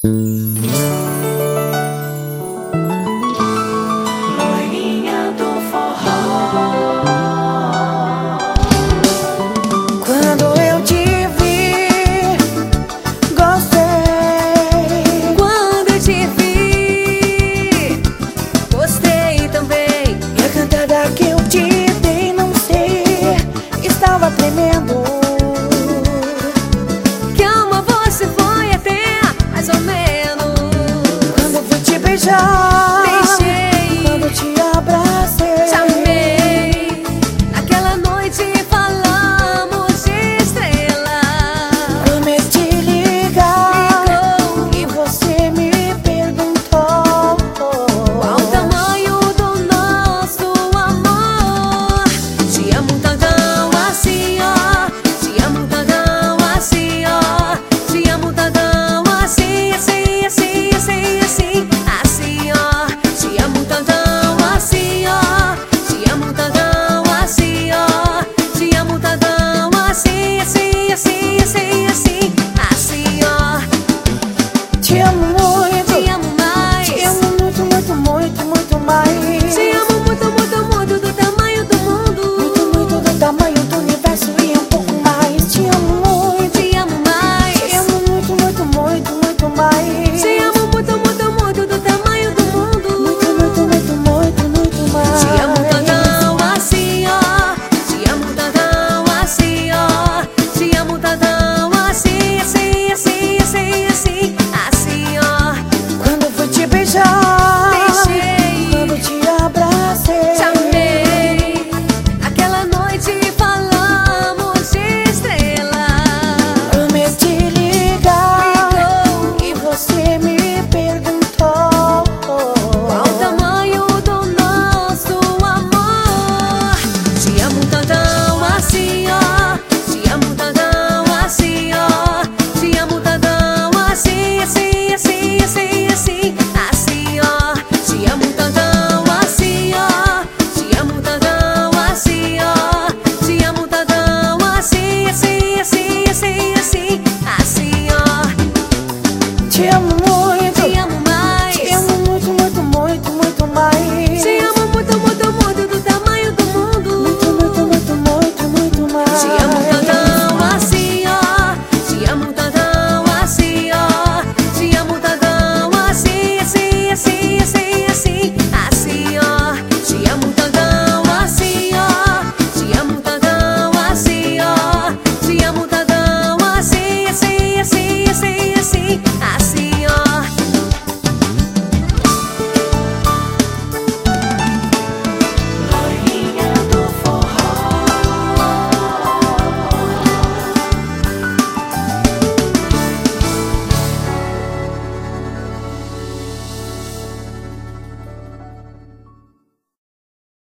Loirinha do forró. Quando eu te vi, gostei. Quando eu te vi, gostei também. E a cantada que eu te dei, não sei, estava tremendo. Que alma você foi até mais ou menos. Quando eu fui te beijar, Beijei, quando eu te abracei, te amei. Naquela noite falamos de estrela. prometi ligar, Ligou. e você me perguntou Qual o tamanho do nosso amor? Te amo tantão assim, ó. Te amo tantão assim, ó. Te amo tantão assim, assim, assim, assim, assim, assim, ó. Te amo tantão assim, ó. Te amo tantão assim, ó. Te amo tantão assim, assim, assim, assim, assim, assim, ó. Te amo muito, Te amo mais. te amo muito, muito, muito, muito mais. Te amo muito, muito, muito, do tamanho do mundo. Muito, muito do tamanho do universo e um pouco mais. Te amo muito, Te amo mais. te amo muito, muito, muito, muito mais. Te amo muito, muito, muito, do tamanho do mundo. Muito, muito, muito, muito, muito mais. Te amo tantão assim, ó. Te amo tantão assim, ó. Te amo tantão assim, assim, assim, assim, assim, assim, ó. Quando eu fui te beijar, Beijei, quando eu te abracei, te amei. Naquela noite falamos de estrela. prometi ligar, Ligou. e você me perguntou Qual o tamanho do nosso amor? Te amo tantão assim, ó. Te amo tantão assim, ó. Te amo tantão assim, assim, assim, assim, assim, assim, ó. Te amo tantão assim, ó. Te amo tantão assim, ó. Te amo tantão assim, assim, assim, assim, assim, assim, ó. te amo muito.